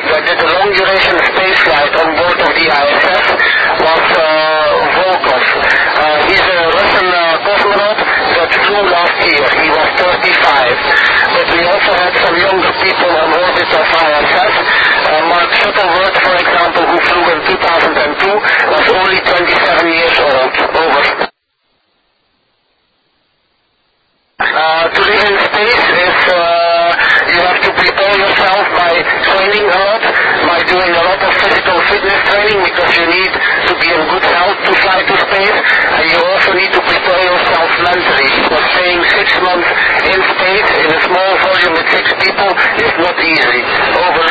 that did a long duration space flight on board of the ISS was Volkov. He's a Russian cosmonaut that flew last year. He was 35. But we also had some younger people on orbit of ISS. Mark Shuttleworth, for example, who flew in 2002, was only 27 years old. Over. To live in space is, you have to prepare yourself by training a lot, by doing a lot of physical fitness training, because you need to be in good health to fly to space, and you also need to prepare yourself mentally, because staying 6 months in space in a small volume with 6 people is not easy. Over.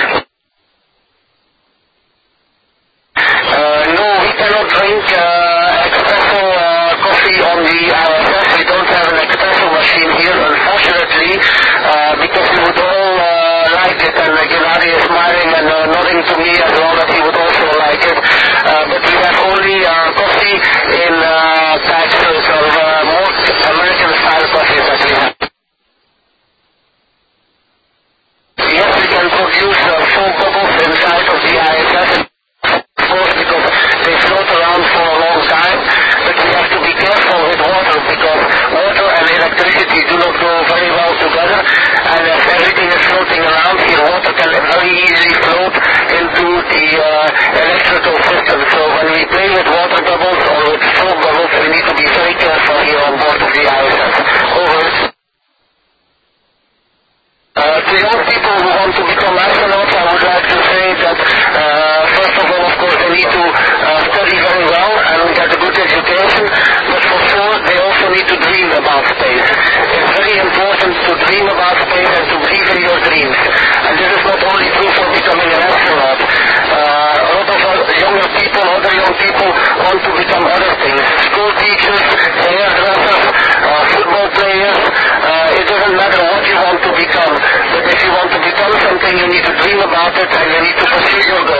No, we cannot drink espresso coffee on the ISS. We don't have an espresso machine here, unfortunately, because we would all like it, and Gennady is smiling and nodding to me as well that he would also like it. But we have only coffee in capsules, or more American-style coffees that we have. Yes, we can produce foam bubbles inside of the ISS. Of course, because they float around for a long time, but we have to be careful with water, because water and electricity do not go very well together, and if everything is floating around here, water can very easily float into the electrical system. So when we play with water bubbles or with foam bubbles, we need to be very careful here on board of the ISS. Over. To young people who want to become astronauts, I would like to say that first of all, of course, they need to study very well and get a good education, but for sure they also need to dream about space. It's very important to dream about space and to believe in your dreams. And this is not only true for becoming an astronaut. A lot of younger people, other young people want to become other things. School teachers, hairdressers, football players. It doesn't matter what you want to become, but if you want to become something, you need to dream about it and you need to pursue your goals.